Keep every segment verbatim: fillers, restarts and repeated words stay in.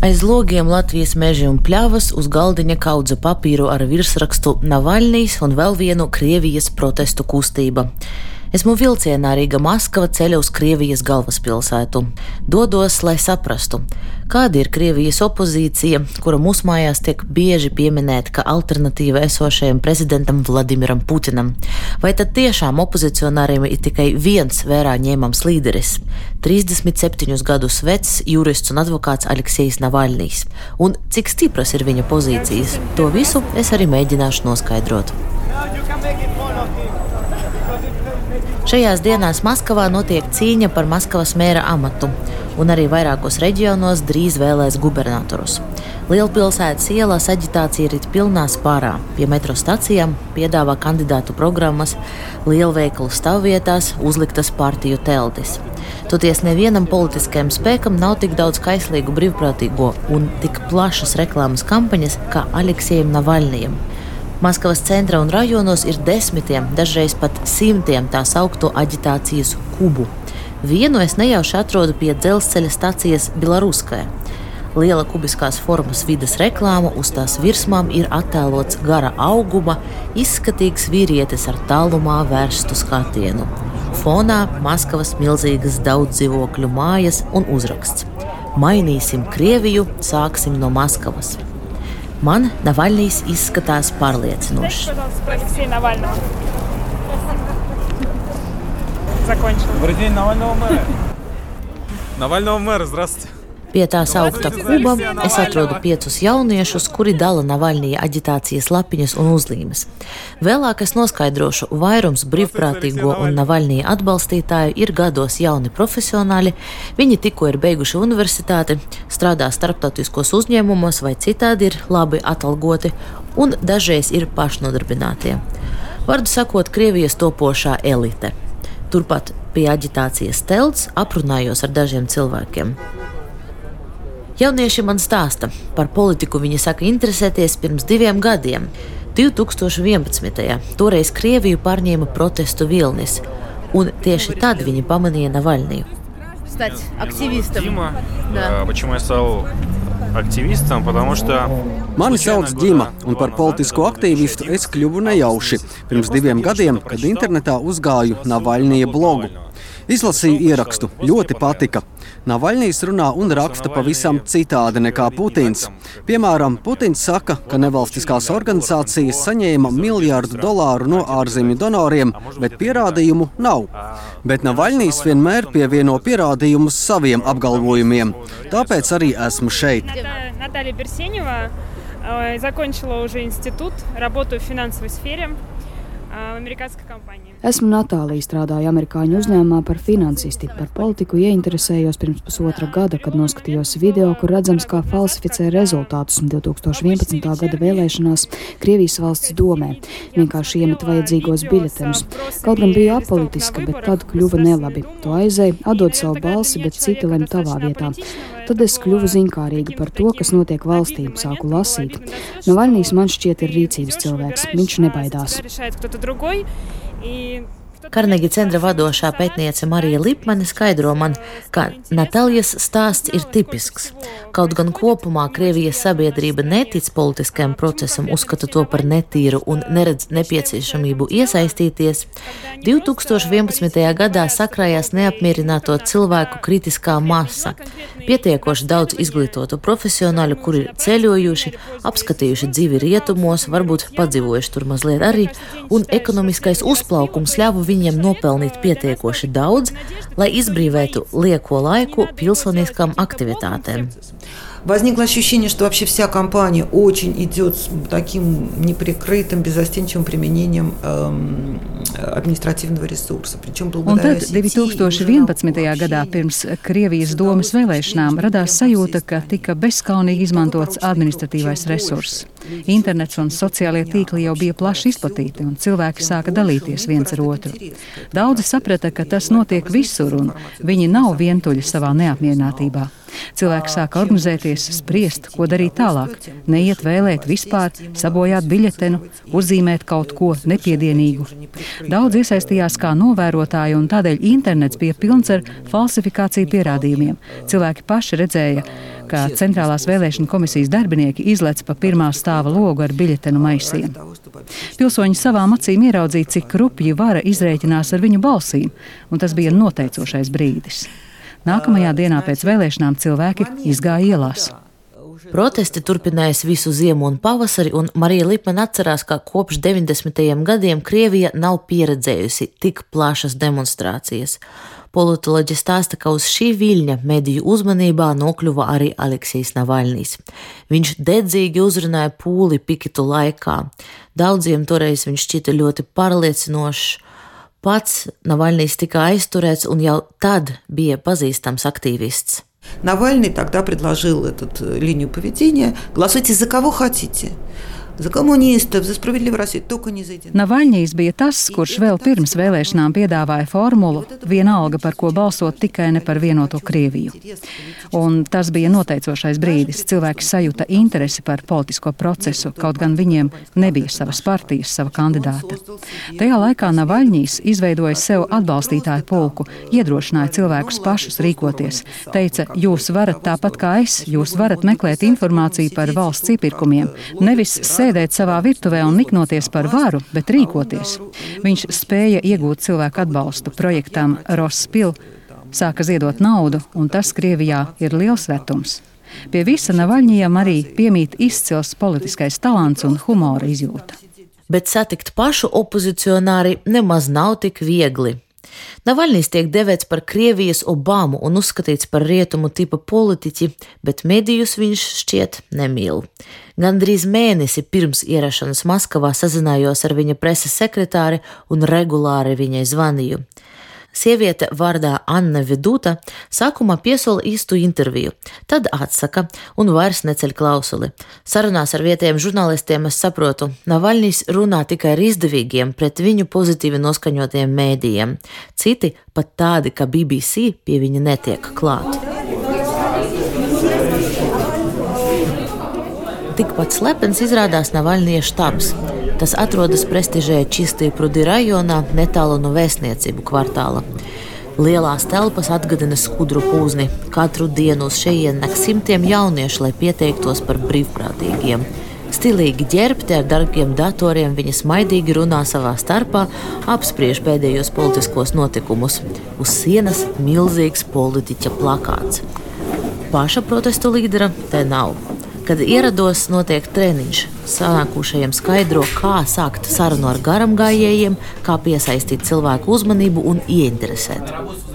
Aiz logiem Latvijas meži un pļavas, uz galdiņa kaudze papīru ar virsrakstu Navaļnijs un vēl vienu Krievijas protestu kustība. Esmu vilcienā Rīga-Maskava ceļa uz Krievijas galvaspilsētu. Dodos, lai saprastu, kāda ir Krievijas opozīcija, kura mūsu mājās tiek bieži pieminēta kā alternatīva esošajam prezidentam Vladimiram Putinam. Vai tad tiešām opozicionāriem ir tikai viens vērā ņēmams līderis – trīsdesmit septiņus gadus vecs jurists un advokāts Aleksejs Navaļnijs? Un cik stipras ir viņa pozīcijas? To visu es arī mēģināšu noskaidrot. Šajās dienās Maskavā notiek cīņa par Maskavas mēra amatu, un arī vairākos reģionos drīz vēlēs gubernatorus. Lielpilsētas ielās aģitācija rit pilnā spārā. Pie metro stacijām piedāvā kandidātu programmas, lielveikalu stāvvietās uzliktas partiju teltis. Toties nevienam politiskajam spēkam nav tik daudz kaislīgu brīvprātīgo un tik plašas reklāmas kampaņas kā Aleksejam Navaļnijam. Maskavas centra un rajonos ir desmitiem, dažreiz pat simtiem tā saukto aģitācijas kubu. Vienu es nejauši atrodu pie dzelzceļa stacijas Bilaruskaja. Liela kubiskās formas vides reklāma, uz tās virsmām ir attēlots gara auguma, izskatīgs vīrietis ar tālumā vērstu skatienu. Fonā Maskavas milzīgas daudzdzīvokļu mājas un uzraksts: Mainīsim Krieviju, sāksim no Maskavas. Man Navaļnijs izskatās pārliecinoši. Pie tā saukta kuba es atrodu piecus jauniešus, kuri dala Navaļnija aģitācijas lapiņas un uzlīmes. Vēlāk es noskaidrošu, vairums brīvprātīgo un Navaļnija atbalstītāju ir gados jauni profesionāļi, viņi tikko ir beiguši universitāti, strādā starptautiskos uzņēmumos vai citādi ir labi atalgoti un dažreiz ir pašnodarbinātie. Vārdu sakot, Krievijas topošā elite. Turpat pie aģitācijas telts aprunājos ar dažiem cilvēkiem. Jaunieši man stāsta, par politiku viņi saka interesēties pirms diviem gadiem, divi tūkstoši vienpadsmitajā. Toreiz Krieviju pārņēma protestu vilnis, un tieši tad viņi pamanīja Navaļniju. Stāt aktivistam. Dima, почему я стал aktivistam, потому что... Mani sauc Dima, un par politisko aktīvistu es kļuvu nejauši. Pirms diviem gadiem, kad internetā uzgāju Navaļnija blogu. Izlasīju ierakstu, ļoti patika. Navaļnijs runā un raksta pavisam citādi nekā Putins. Piemēram, Putins saka, ka nevalstiskās organizācijas saņēma miljārdu dolāru no ārzemju donoriem, bet pierādījumu nav. Bet Navaļnijs vienmēr pievieno pierādījumus saviem apgalvojumiem. Tāpēc arī esmu šeit. Наталья Берсенева, закончила уже институт, работаю в финансовой сфере в американской компании. Esmu Natālija, strādāju amerikāņu uzņēmumā par finansisti. Par politiku ieinteresējos pirms pusotra gada, kad noskatījos video, kur redzams, kā falsificē rezultātus divi tūkstoši vienpadsmitā gada vēlēšanās Krievijas valsts domē. Vienkārši iemet vajadzīgos biļetenus. Kaut gan biju apolitiska, bet tad kļuva nelabi. To aizēju, atdod savu balsi, bet citi lem tavā vietā. Tad es kļuvu ziņkārīga par to, kas notiek valstī, sāku lasīt. Navaļnijs man šķiet ir rīcības cilvēks, viņš nebaidās. Karnegi centra vadošā pētniece Marija Lipmane skaidro man, ka Natālijas stāsts ir tipisks. Kaut gan kopumā Krievijas sabiedrība netic politiskajam procesam, uzskata to par netīru un neredz nepieciešamību iesaistīties, divi tūkstoši vienpadsmitajā gadā sakrājās neapmierināto cilvēku kritiskā masa. Pietiekoši daudz izglītotu profesionāļu, kuri ir ceļojuši, apskatījuši dzīvi rietumos, varbūt padzīvojuši tur mazliet arī, un ekonomiskais uzplaukums ļāva viņiem nopelnīt pietiekoši daudz, lai izbrīvētu lieko laiku pilsoniskām aktivitātēm. Возникло ощущение, что вообще вся кампания очень идет с таким неприкрытым, беззастенчивым применением эм, административного ресурса. Причем благодаря сети. divi tūkstoši vienpadsmitajā gadā pirms Krievijas domas vēlēšanām radās sajūta, ka tika bezskaunīgi izmantots administratīvais resurss. Internets un sociālie tīkli jau bija plaši izplatīti, un cilvēki sāka dalīties viens ar otru. Daudzi saprata, ka tas notiek visur, un viņi nav vientuļi savā neapmierinātībā. Cilvēki sāka organizēties, spriest, ko darīt tālāk, neiet vēlēt vispār, sabojāt biļetenu, uzzīmēt kaut ko nepiedienīgu. Daudz iesaistījās kā novērotāji, un tādēļ internets bija pilns ar falsifikāciju pierādījumiem. Cilvēki paši redzēja, kā Centrālās vēlēšana komisijas darbinieki izlec pa pirmā stāva logu ar biļetenu maisiem. Pilsoņi savām acīm ieraudzīja, cik rupji vara izrēķinās ar viņu balsīm, un tas bija noteicošais brīdis. Nākamajā dienā pēc vēlēšanām cilvēki izgāja ielās. Protesti turpinājās visu ziemu un pavasari, un Marija Lipmane atcerās, ka kopš deviņdesmitajiem gadiem Krievija nav pieredzējusi tik plašas demonstrācijas. Politoloģi stāsta, ka uz šī viļņa mediju uzmanībā nokļuva arī Aleksejs Navaļnijs. Viņš dedzīgi uzrunāja pūli pikitu laikā. Daudziem toreiz viņš šķita ļoti pārliecinošs. Pats Navaļnijs tika aizturēts un jau tad bija pazīstams aktīvists. Навальный тогда предложил эту линию поведения. Голосуйте за кого хотите. За коммунистов, за справедливую Россию, только не за единую. Navaļņijs bija tas, kurš vēl pirms vēlēšanām piedāvāja formulu vienalga, par ko balsot, tikai ne par vienoto Krieviju. Un tas bija noteicošais brīdis. Cilvēki sajuta interesi par politisko procesu, kaut gan viņiem nebija savas partijas, sava kandidāta. Tajā laikā Navaļņijs izveidoja sev atbalstītāju pulku, iedrošināja cilvēkus pašus rīkoties. Teica, jūs varat tāpat kā es, jūs varat meklēt informāciju par valsts iepirkumiem, nevis sēdēt savā virtuvē un niknoties par varu, bet rīkoties. Viņš spēja iegūt cilvēku atbalstu projektam Rospil, sāka ziedot naudu, un tas Krievijā ir liels retums. Pie visa Navaļņijam arī piemīt izcils politiskais talants un humora izjūta. Bet satikt pašu opozicionāri nemaz nav tik viegli. Navaļnijs tiek devēts par Krievijas Obamu un uzskatīts par rietumu tipa politiķi, bet medijus viņš šķiet nemīl. Gandrīz mēnesi pirms ierašanās Maskavā sazinājos ar viņa preses sekretāri un regulāri viņai zvanīju. Sieviete vārdā Anna Viduta sākumā piesola īstu interviju, tad atsaka un vairs neceļ klausuli. Sarunās ar vietējiem žurnālistiem es saprotu, Navaļnijs runā tikai ar izdevīgiem pret viņu pozitīvi noskaņotiem mēdījiem. Citi, pat tādi kā B B C, pie viņa netiek klāt. Tikpat slepens izrādās Navaļnija štabs. Tas atrodas prestižajā Čistī Prudi rajonā, netālu no vēstniecību kvartāla. Lielās telpas atgādina skudru pūzni. Katru dienu uz šejien nek simtiem jauniešu, lai pieteiktos par brīvprātīgiem. Stilīgi ģērbti ar darbiem datoriem, viņi smaidīgi runā savā starpā, apspriež pēdējos politiskos notikumus. Uz sienas milzīgs politiķa plakāts. Paša protestu līdera te nav. Kad ierados, notiek treniņš. Sanākušajiem skaidro, kā sākt sarunu ar garamgājējiem, kā piesaistīt cilvēku uzmanību un ieinteresēt.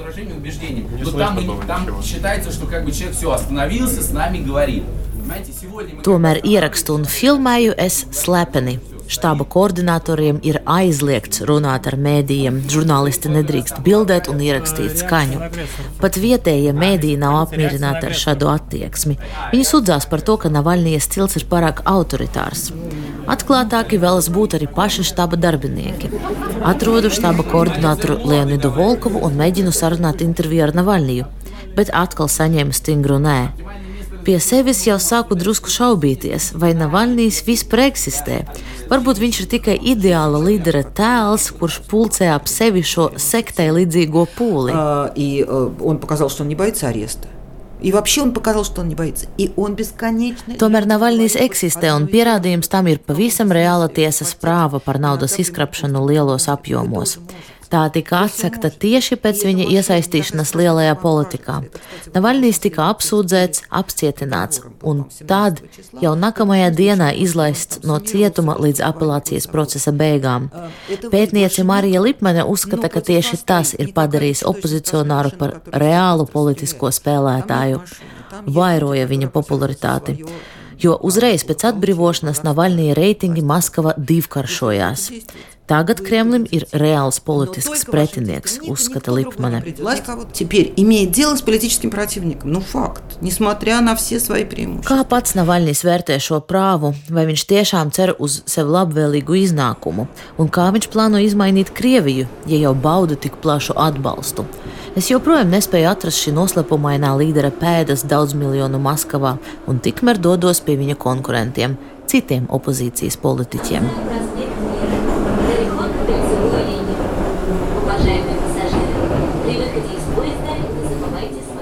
Tomēr ierakstu un filmēju es slepeni. Štaba koordinatoriem ir aizliegts runāt ar mēdījiem, žurnālisti nedrīkst bildēt un ierakstīt skaņu. Pat vietējie mēdīji nav apmierināti ar šādu attieksmi. Viņi sudzās par to, ka Navaļnija stils ir pārāk autoritārs. Atklātāki vēlas būt arī paši štaba darbinieki. Atrodu štaba koordinatoru Leonidu Volkovu un mēģinu sarunāt interviju ar Navaļniju, bet atkal saņēmu stingru nē. Pie sevis jau sāku drusku šaubīties, vai Navaļnijs vispār eksistē. Varbūt viņš ir tikai ideāla līdera tēls, kurš pulcē ap sevi šo sektai līdzīgo pūli. И он показал, что он не боится ареста. И вообще он показал, что он не боится. И он бесконечно... Tomēr Navaļnijs eksistē, un pierādījums tam ir pavisam reāla tiesas prāva par naudas izkrapšanu lielos apjomos. Tā tika atsakta tieši pēc viņa iesaistīšanās lielajā politikā. Navaļnijs tika apsūdzēts, apcietināts, un tad jau nākamajā dienā izlaists no cietuma līdz apelācijas procesa beigām. Pētniece Marija Lipmane uzskata, ka tieši tas ir padarījis opozicionāru par reālu politisko spēlētāju, vairoja viņa popularitāti. Jo uzreiz pēc atbrīvošanās Navaļnija reitingi Maskava divkaršojās. Tagad Kremlim ir reāls politisks pretinieks, uzskata Lipmane. Теперь имеет дело с политическим противником. Ну, факт. Несмотря на все свои преимущества. Kā pats Navaļnijs vērtē šo prāvu, vai viņš tiešām cer uz sev labvēlīgu iznākumu, un kā viņš plāno izmainīt Krieviju, ja jau bauda tik plašu atbalstu? Es joprojām nespēju atrast šī noslepumainā līdera pēdas daudz miljonu Maskavā, un tikmēr dodos pie viņa konkurentiem, citiem opozīcijas politiķiem.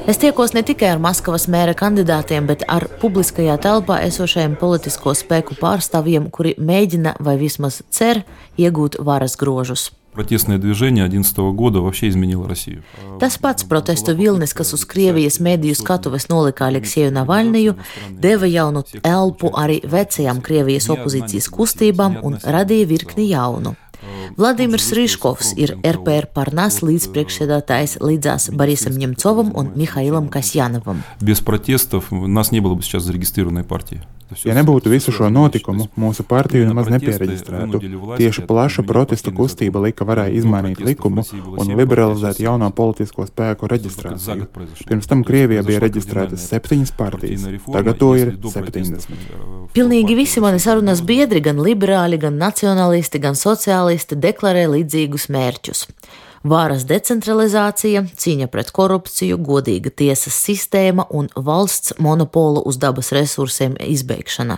Es tiekos ne tikai ar Maskavas mēra kandidātiem, bet ar publiskajā telpā esošajiem politisko spēku pārstāvjiem, kuri mēģina vai vismaz cer iegūt varas grožus. Протестное движение одиннадцатого года вообще изменило Россию. Tas pats protestu vilnis, kas uz Krievijas mediju skatuves nolika Aleksēju Navalniju, deva jaunu elpu arī vecajām Krievijas opozīcijas kustībām un radīja virkni jaunu. Vladimirs Ryškovs ir er pe er Parnas līdzpriekšsēdētājs līdzās Borisam Ņemcovam un Mihailam Kasjanovam. Без протестов нас не было бы сейчас зарегистрированной партии. Ja nebūtu visu šo notikumu, mūsu partiju nemaz nepiereģistrētu. Tieši plaša protestu kustība lika varēja izmainīt likumu un liberalizēt jauno politisko spēku reģistrāciju. Pirms tam Krievijā bija reģistrētas septiņas partijas, tagad to ir septiņdesmit. Pilnīgi visi mani sarunas biedri, gan liberāļi, gan nacionalisti, gan sociālisti deklarē līdzīgus mērķus. Vāras decentralizācija, cīņa pret korupciju, godīga tiesas sistēma un valsts monopolu uz dabas resursiem izbeigšana.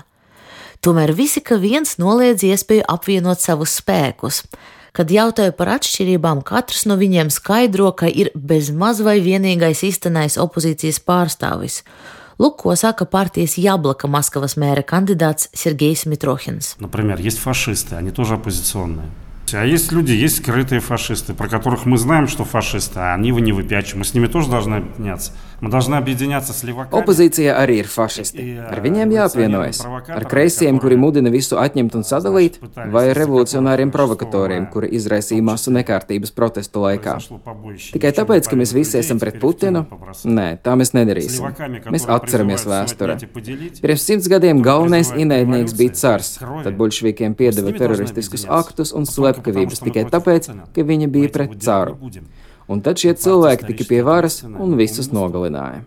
Tomēr visi ka viens noliedz iespēju apvienot savus spēkus. Kad jautāju par atšķirībām, katrs no viņiem skaidro, ka ir bez maz vai vienīgais īstenais opozīcijas pārstāvis. Lūk, ko saka partijas Jablaka Maskavas mēra kandidāts Sergejs Mitrohins. Например, есть фашисты, они тоже оппозиционные. А есть люди, есть скрытые фашисты, про которых мы знаем, что фашисты, а они не выпячивают. Мы с ними тоже должны объединяться. Мы должны объединяться с леваками. Opozīcija arī ir fašisti. Ar viņiem jāapvienojas. Ar kreisiem, kuri mudina visu atņemt un sadalīt, vai revolucionāriem provokatoriem, kuri izraisīja masu nekārtības protestu laikā. Tikai tāpēc, ka mēs visi esam pret Putinu? Nē, tā mēs nedarīsim. Mēs atceramies vēsture. Pirms simts gadiem galvenais ienaidnieks bija cars, tad boļšvikiem piedeva teroristiskus aktus un slepkavības tikai tāpēc, ka viņi bija pret caru. Un tad šie cilvēki tika pie varas un visus nogalināja.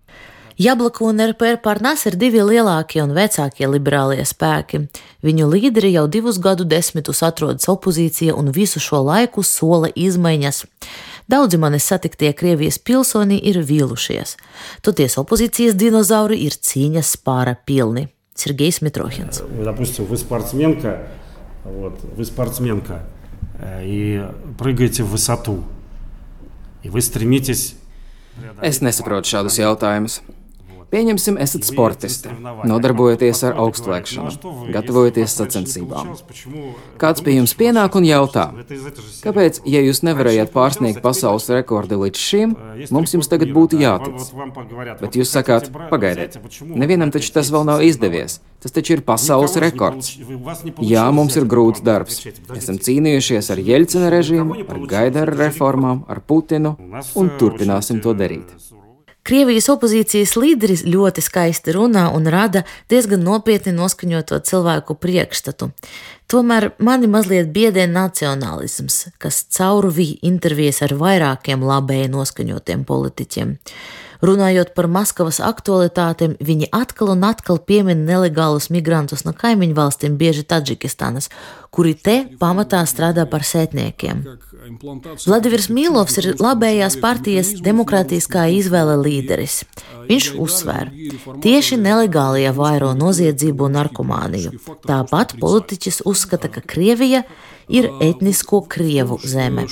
Jablaka un er pe er Parnas ir divi lielākie un vecākie liberālie spēki. Viņu līderi jau divus gadu desmitus atrodas opozīcija un visu šo laiku sola izmaiņas. Daudzi manis satiktie Krievijas pilsoņi ir vīlušies. Toties opozīcijas dinozauri ir cīņas spāra pilni. Sergejs Mitrohins. Допустим, вы спортсменка, вот, вы спортсменка и прыгаете в высоту. Es nesaprotu šādus jautājumus. Pieņemsim, esat sportisti, nodarbojoties ar augstlēkšanu, gatavojoties sacensībām. Kāds pie jums pienāk un jautā, kāpēc, ja jūs nevarējāt pārsniegt pasaules rekordu līdz šim, mums jums tagad būtu jātic? Bet jūs sakāt, pagaidiet, nevienam taču tas vēl nav izdevies, tas taču ir pasaules rekords. Jā, mums ir grūts darbs. Esam cīnījušies ar Jeļcina režīmu, ar Gaidara reformām, ar Putinu un turpināsim to darīt. Krievijas opozīcijas līderis ļoti skaisti runā un rada diezgan nopietni noskaņoto cilvēku priekšstatu. Tomēr mani mazliet biedē nacionālisms, kas caurvīja intervijas ar vairākiem labēji noskaņotiem politiķiem. Runājot par Maskavas aktualitātēm, viņi atkal un atkal piemin nelegālus migrantus no kaimiņu valstīm, bieži Tadžikistānas, kuri te pamatā strādā par sētniekiem. Vladimirs Mīlovs ir labējās partijas demokrātiskā izvēle līderis. Viņš uzsvēr, tieši nelegālie vairo noziedzību un narkomāniju. Tāpat politiķis uzskata, ka Krievija ir этническо креву зeme.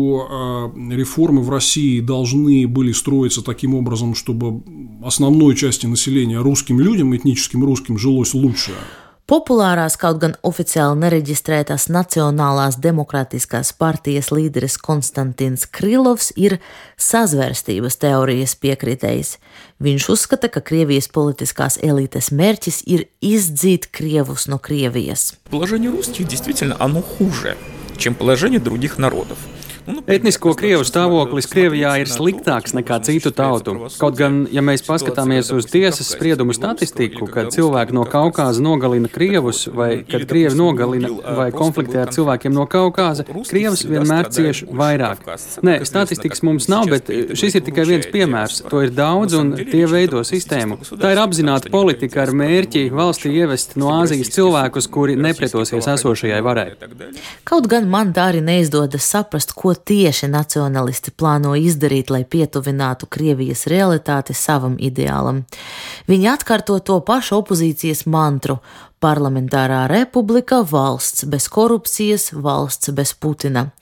Что реформы в России должны были строиться таким образом, чтобы основной части населения, русским людям, этническим русским, жилось лучше. Populārās, kaut gan oficiāli nereģistrētās Nacionālās demokrātiskās partijas līderis Konstantins Krilovs ir sazvērstības teorijas piekritējs. Viņš uzskata, ka Krievijas politiskās elites mērķis ir izdzīt krievus no Krievijas. Положение русских действительно оно хуже, чем положение других народов. Etnisko krievu stāvoklis Krievijā ir sliktāks nekā citu tautu. Kaut gan, ja mēs paskatāmies uz tiesas spriedumu statistiku, kad cilvēki no Kaukāza nogalina krievus, vai kad krievi nogalina vai konfliktē ar cilvēkiem no Kaukāza, krievus vienmēr cieš vairāk. Nē, statistikas mums nav, bet šis ir tikai viens piemērs. To ir daudz un tie veido sistēmu. Tā ir apzināta politika ar mērķi valstī ievest no Āzijas cilvēkus, kuri nepretosies esošajai varai. Kaut gan man tā arī neizdodas saprast, ko tieši nacionalisti plāno izdarīt, lai pietuvinātu Krievijas realitāti savam ideālam. Viņi atkārto to pašu opozīcijas mantru – parlamentārā republika, valsts bez korupcijas, valsts bez Putina.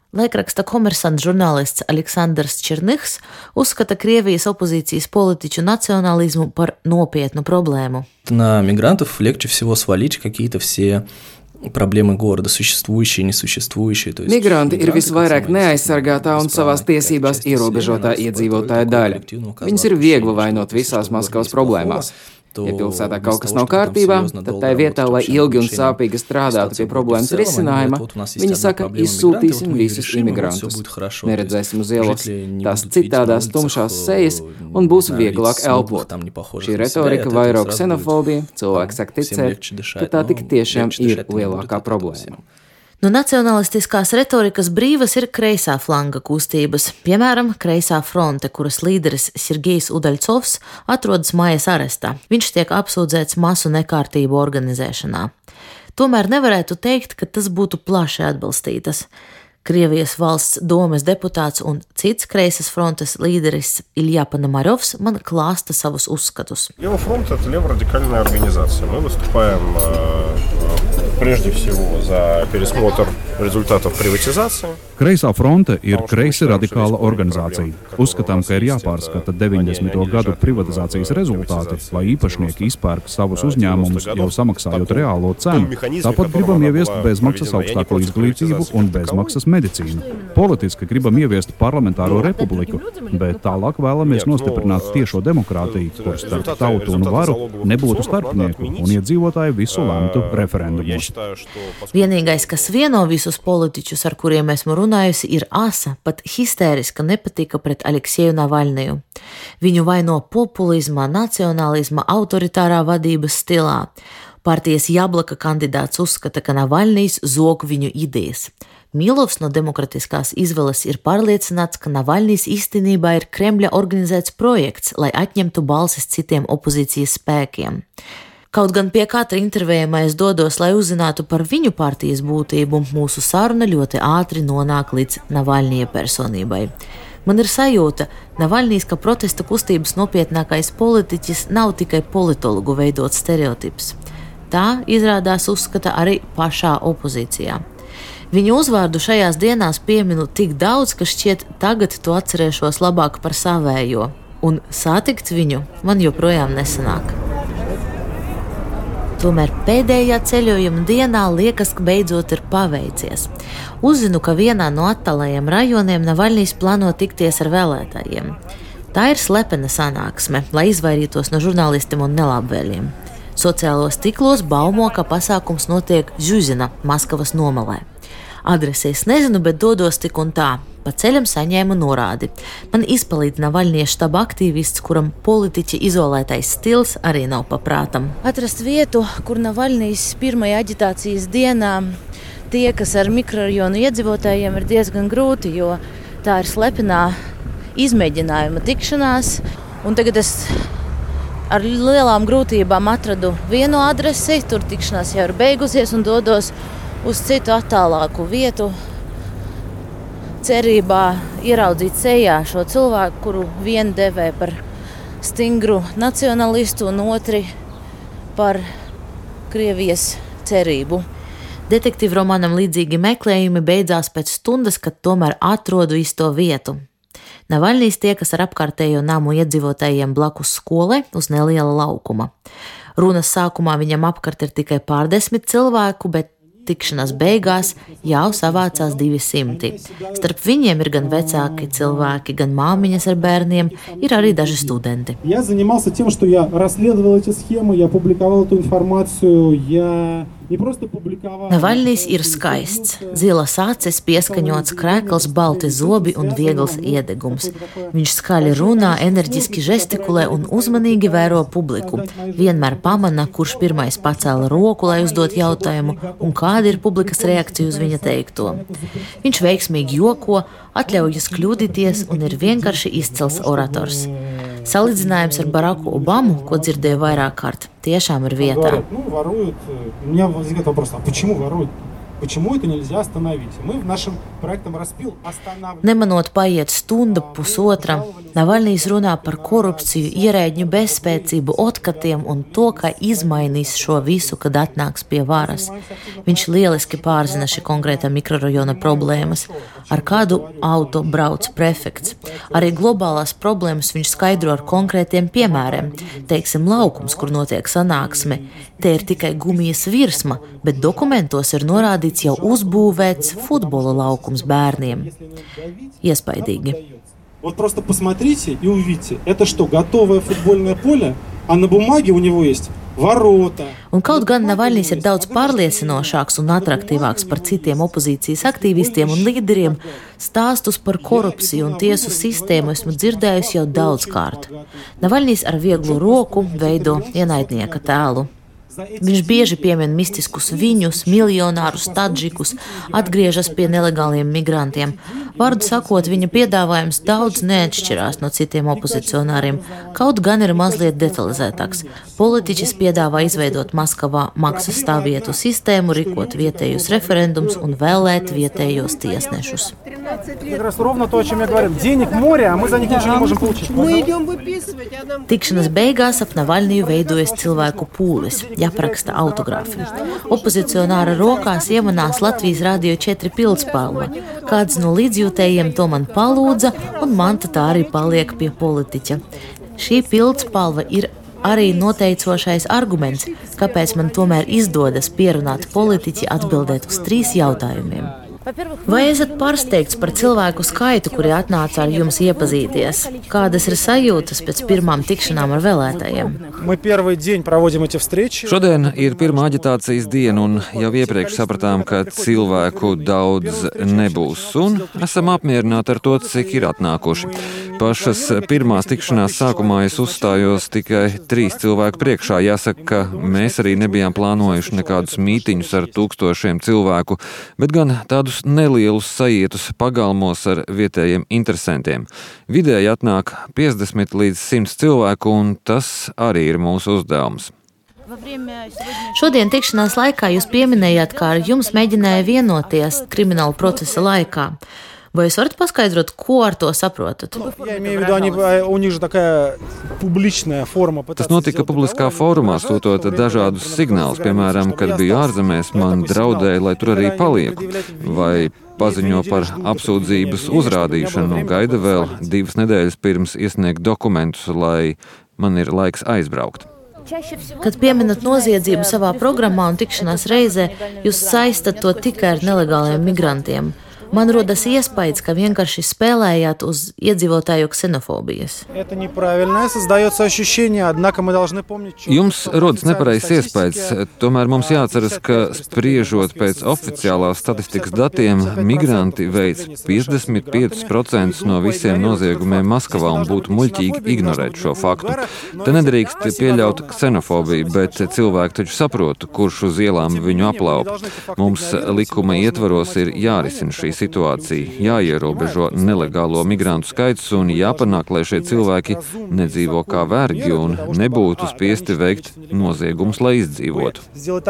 Laikraksta Komersant žurnālists Aleksandrs Černihs uzskata Krievijas opozīcijas politiķu nacionālismu par nopietnu problēmu. На мигрантов легче всего свалить какие-то все problēma goroda, существующие, несуществующие. Migranti ir visvairāk neaizsargātā un savās tiesībās ierobežotā iedzīvotāja daļa. Viņus ir viegli vainot visās Maskavas problēmās. Ja pilsētā kaut kas nav kārtībā, tad tai vietā, lai ilgi un sāpīgi strādātu pie problēmas risinājuma, viņi saka, izsūtīsim visus imigrantus. Neredzēsim uz ielas tās citādās tumšās sejas un būs vieglāk elpot. Šī retorika vairo ksenofobiju, cilvēki saka ticēt, ka tā tik tiešām ir lielākā problēma. No nacionalistiskās retorikas brīvas ir kreisā flanga kustības, piemēram, Kreisā fronte, kuras līderis Sergejs Udaļcovs atrodas mājas arestā. Viņš tiek apsūdzēts masu nekārtību organizēšanā. Tomēr nevarētu teikt, ka tas būtu plaši atbalstītas. Krievijas valsts domes deputāts un cits Kreisas frontes līderis Ilja Ponomarovs man klāsta savus uzskatus. Левый фронт – это леворадикальная организация. Мы выступаем прежде всего за пересмотр результатов приватизации. Kreisā fronte ir kreisi radikāla organizācija. Uzskatām, ka ir jāpārskata deviņdesmito gadu privatizācijas rezultāti, lai īpašnieki izpērk savus uzņēmumus, jau samaksājot reālo cenu. Tāpat gribam ieviest bezmaksas augstāko izglītību un bezmaksas medicīnu. Politiski gribam ieviest parlamentāro republiku, bet tālāk vēlamies nostiprināt tiešo demokrātiju, kur starp tautu un varu nebūtu starpnieku un iedzīvotāji visu lemtu referendumos. Vienīgais, kas vieno visus politiķus, ar kuriem esmu runājusi, ir asa, pat histēriska nepatika pret Aleksēju Navaļniju. Viņu vaino populismā, nacionālisma, autoritārā vadības stilā. Partijas Jablaka kandidāts uzskata, ka Navaļnijs zog viņu idejas. Milovs no demokratiskās izvēles ir pārliecināts, ka Navaļnijs īstenībā ir Kremļa organizēts projekts, lai atņemtu balsis citiem opozīcijas spēkiem. Kaut gan pie katra intervējuma es dodos, lai uzzinātu par viņu partijas būtību, mūsu saruna ļoti ātri nonāk līdz Navaļnija personībai. Man ir sajūta, Navaļnijs, ka protesta kustības nopietnākais politiķis nav tikai politologu veidots stereotips. Tā izrādās uzskata arī pašā opozīcijā. Viņu uzvārdu šajās dienās pieminu tik daudz, ka šķiet tagad to atcerēšos labāk par savējo, un satikt viņu man joprojām nesanāk. Tomēr pēdējā ceļojuma dienā liekas, ka beidzot ir paveicies. Uzzinu, ka vienā no attālajiem rajoniem Navaļnijs plāno tikties ar vēlētājiem. Tā ir slepena sanāksme, lai izvairītos no žurnālistiem un nelabvēliem. Sociālos tīklos baumo, ka pasākums notiek Žuzina, Maskavas nomalē. Adresi es nezinu, bet dodos tik un tā. Pa ceļam saņēmu norādi. Man izpalīdz Navaļnija štaba aktīvists, kuram politiķa izolētais stils arī nav paprātam. Atrast vietu, kur Navaļnijs pirmajā aģitācijas dienā tiekas ar mikrorajonu iedzīvotājiem, ir diezgan grūti, jo tā ir slepenā izmēģinājuma tikšanās. Un tagad es ar lielām grūtībām atradu vienu adresi, tur tikšanās jau ir beigusies un dodos uz citu attālāku vietu, cerībā ieraudzīt sejā šo cilvēku, kuru vienu devē par stingru nacionalistu un otri par Krievijas cerību. Detektīvu romānam līdzīgi meklējumi beidzās pēc stundas, kad tomēr atrodu īsto vietu. Navaļnijs tiekas ar apkārtējo namu iedzīvotājiem blakus skolai uz neliela laukuma. Runas sākumā viņam apkārt ir tikai pārdesmit cilvēku, bet tikšanās beigās jau savācās divi simti. Starp viņiem ir gan vecāki cilvēki, gan māmiņas ar bērniem, ir arī daži studenti. Я занимался тем, что я расследовал эти схемы, я публиковал эту информацию, я не просто публиковал. Navaļnijs ir skaists. Zilas acis, pieskaņots krēkls, balti zobi un viegls iedegums. Viņš skaļi runā, enerģiski žestikulē un uzmanīgi vēro publiku. Vienmēr pamana, kurš pirmais pacēla roku, lai uzdot jautājumu, un kāda ir publikas reakcija uz viņa teikto. Viņš veiksmīgi joko, atļaujas kļūdīties un ir vienkārši izcils orators. Salīdzinājums ar Baraku Obamu, ko dzirdēju vairāk kārt, tiešām ir vietā. Почему это нельзя остановить? Мы в нашем проектом «Распил» останавливаем. Nemanot paiet stunda, pusotra, Navaļnijs runā par korupciju, ierēģņu bezspēcību, otkatiem un to, ka izmainīs šo visu, kad atnāks pie varas. Viņš lieliski pārzina šī konkrētā mikrorajona problēmas, ar kādu auto brauc prefekts. Arī globālās problēmas viņš skaidro ar konkrētiem piemēriem. Teiksim, laukums, kur notiek sanāksme. Te ir tikai gumijas virsma, bet dokumentos ir norādīts jau uzbūvēts futbola laukums bērniem. Iespaidīgi. Вот просто посмотрите и увидите. Это что, готовое футбольное поле, а на бумаге у него есть ворота. Un kaut gan Navaļnijs ir daudz pārliecinošāks un atraktīvāks par citiem opozīcijas aktīvistiem un līderiem, stāstus par korupciju un tiesu sistēmu esmu dzirdējusi jau daudzkārt. Navaļnijs ar vieglu roku veido ienaidnieka tēlu. Viņš bieži piemin mistiskus viņus, miljonārus, tadžikus, atgriežas pie nelegāliem migrantiem. Vārdu sakot, viņa piedāvājums daudz neatšķirās no citiem opozicionāriem, kaut gan ir mazliet detalizētāks. Politiķis piedāvā izveidot Maskavā maksas stāvvietu sistēmu, rīkot vietējos referendums un vēlēt vietējos tiesnešus. Tikšanas beigās ap Navaļniju veidojas cilvēku pūlis. Jāparaksta autogrāfi. Opozicionāra rokās iemanās Latvijas Radio četri pildspalva. Kāds no līdzjūtējiem to man palūdza, un man tā arī paliek pie politiķa. Šī pildspalva ir arī noteicošais arguments, kāpēc man tomēr izdodas pierunāt politiķi atbildēt uz trīs jautājumiem. Vai esat pārsteigts par cilvēku skaitu, kuri atnāca ar jums iepazīties? Kādas ir sajūtas pēc pirmām tikšanām ar vēlētājiem? Šodien ir pirmā aģitācijas diena, un jau iepriekš sapratām, ka cilvēku daudz nebūs, un esam apmierināti ar to, cik ir atnākuši. Pašas pirmās tikšanās sākumā es uzstājos tikai trīs cilvēku priekšā. Jāsaka, ka mēs arī nebijām plānojuši nekādus mītiņus ar tūkstošiem cilvēku, bet gan tādus nelielus sajietus pagalmos ar vietējiem interesantiem. Vidēji atnāk piecdesmit līdz simts cilvēku, un tas arī ir mūsu uzdevums. Šodien tikšanās laikā jūs pieminējāt, kā ar jums mēģināja vienoties krimināla procesa laikā. Vai jūs varat paskaidrot, ko ar to saprotat? Tas notika publiskā fórumā, sūtot dažādus signālus. Piemēram, kad biju ārzemēs, man draudēja, lai tur arī palieku. Vai paziņo par apsūdzības uzrādīšanu, gaida vēl divas nedēļas pirms iesniegt dokumentus, lai man ir laiks aizbraukt. Kad pieminat noziedzību savā programmā un tikšanās reizē, jūs saistat to tikai ar nelegāliem migrantiem. Man rodas iespējas, ka vienkārši spēlējāt uz iedzīvotāju ksenofobijas. Jums rodas nepareizs iespējas, tomēr mums jāatceras, ka spriežot pēc oficiālās statistikas datiem, migranti veic piecdesmit piecus procentus no visiem noziegumiem Maskavā un būtu muļķīgi ignorēt šo faktu. Te nedrīkst pieļaut ksenofobiju, bet cilvēki taču saprot, kurš uz ielām viņu aplaupa. Mums likuma ietvaros ir jārisina šī situācija, jāierobežo nelegālo migrantu skaits un jāpanāk, lai šie cilvēki nedzīvo kā vergi un nebūtu spiesti veikt noziegumus, lai izdzīvotu.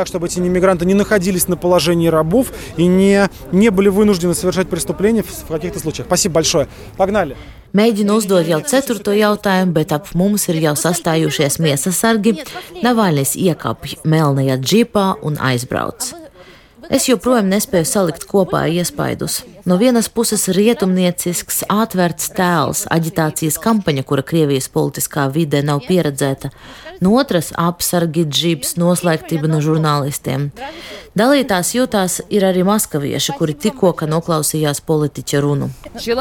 Mēģinu uzdot jau ceturto jautājumu, bet ap mums ir jau sastājušies miesasargi. Navaļnijs iekāpj melnajā džipā un aizbrauc. Es joprojām nespēju salikt kopā iespaidus. No vienas puses rietumniecisks, atvērts tēls, aģitācijas kampaņa, kura Krievijas politiskā vidē nav pieredzēta. No otras apsargi, džips, noslēgtība no žurnālistiem. Dalītās jūtās ir arī maskavieši, kuri tikko noklausījās politiķa runu.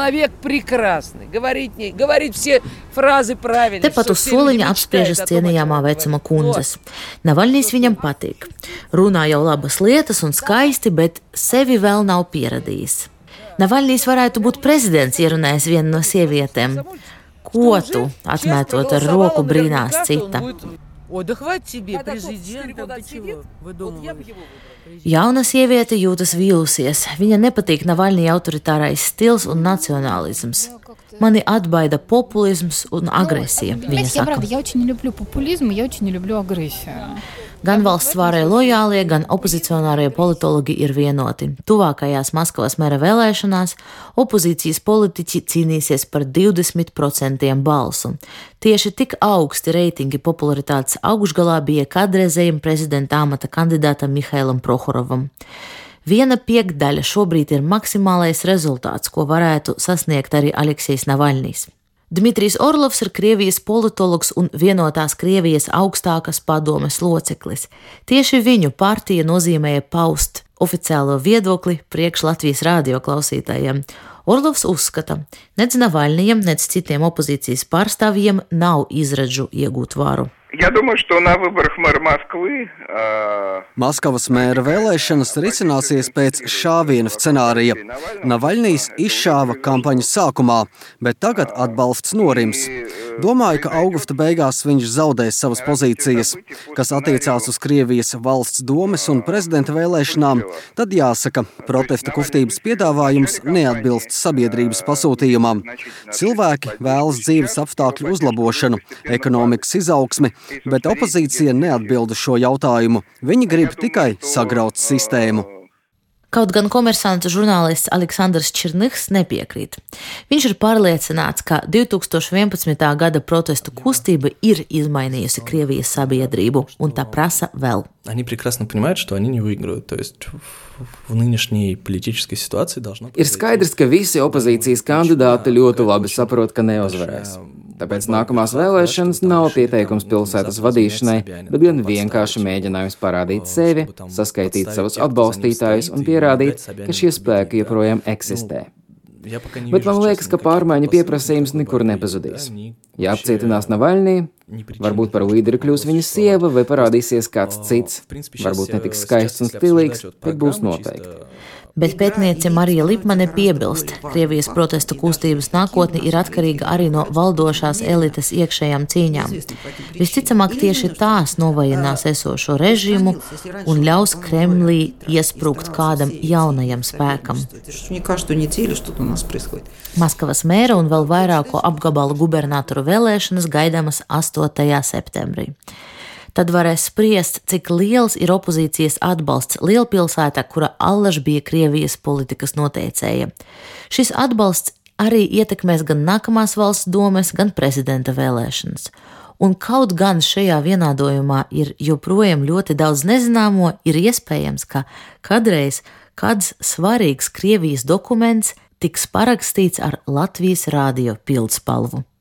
Tepat uz soliņa apspriežas cienījamā vecuma kundzes. Navaļnijs viņam patīk. Runā jau labas lietas un skaisti, bet sevi vēl nav pieradījis. Navaļnijs varētu būt prezidents, ierunājis vienu no sievietēm. Ko tu, atmetot ar roku, brīnās cita? Jauna sieviete jūtas vīlusies. Viņa nepatīk Navaļnija autoritārais stils un nacionālisms. Mani atbaida populisms un agresija, viņa saka. Gan valsts vārai lojālie, gan opozicionārie politologi ir vienoti. Tuvākajās Maskavas mēra vēlēšanās opozīcijas politiķi cīnīsies par divdesmit procentiem balsu. Tieši tik augsti reitingi popularitātes augšgalā bija kādreizējiem prezidenta amata kandidātam Mihailam Prohorovam. Viena piekdaļa šobrīd ir maksimālais rezultāts, ko varētu sasniegt arī Aleksejs Navaļnijs. Dmitrijs Orlovs ir Krievijas politologs un vienotās Krievijas augstākas padomes loceklis. Tieši viņu partija nozīmēja paust oficiālo viedokli priekš Latvijas rādio klausītājiem. Orlovs uzskata, nec Navaļnijam, nec citiem opozīcijas pārstāvjiem nav izredzu iegūt varu. Я думаю, что на выборах мэра Москвы... Maskavas mēra vēlēšanas risināsies pēc šā viena scenārija. Navaļnijs izšāva kampaņas sākumā, bet tagad atbalsts norims. Domāju, ka augusta beigās viņš zaudēs savas pozīcijas, kas attiecās uz Krievijas valsts domes un prezidenta vēlēšanām, tad jāsaka, protesta kustības piedāvājums neatbilst sabiedrības pasūtījumam. Cilvēki vēlas dzīves apstākļu uzlabošanu, ekonomikas izaugsmi, bet opozīcija neatbild uz šo jautājumu. Viņi grib tikai sagraut sistēmu. Kaut gan Komersanta žurnālists Aleksandrs Čirnihs nepiekrīt. Viņš ir pārliecināts, ka divi tūkstoši vienpadsmitā gada protestu kustība ir izmainījusi Krievijas sabiedrību, un tā prasa vēl. Они прекрасно понимают, что они не выиграют. То есть в нынешней политической ситуации должно... Ir skaidrs, ka visi opozīcijas kandidāti ļoti labi saprot, ka neuzvarēs. Tāpēc nākamās vēlēšanas nav pieteikums pilsētas vadīšanai, bet gan vienkārši mēģinājums parādīt sevi, saskaitīt savus atbalstītājus un pierādīt, ka šie spēki joprojām eksistē. Bet man liekas, ka pārmaiņu pieprasījums nekur nepazudīs. Ja apcietinās Navaļnī, varbūt par līderi kļūs viņa sieva vai parādīsies kāds cits, varbūt ne tik skaists un stilīgs, bet būs noteikti. Bet pētniece Marija Lipmane piebilst, Krievijas protestu kustības nākotne ir atkarīga arī no valdošās elites iekšējām cīņām. Visticamāk tieši tās novājinās esošo režīmu un ļaus Kremlī iesprūgt kādam jaunajam spēkam. Maskavas mēra un vēl vairāko apgabalu gubernatoru vēlēšanas gaidāmas astotajā septembrī. Tad varēs spriest, cik liels ir opozīcijas atbalsts lielpilsētā, kura allaž bija Krievijas politikas noteicēja. Šis atbalsts arī ietekmēs gan nākamās valsts domes, gan prezidenta vēlēšanas. Un kaut gan šajā vienādojumā ir joprojām ļoti daudz nezināmo, ir iespējams, ka kadreiz kāds svarīgs Krievijas dokuments tiks parakstīts ar Latvijas rādio pildspalvu.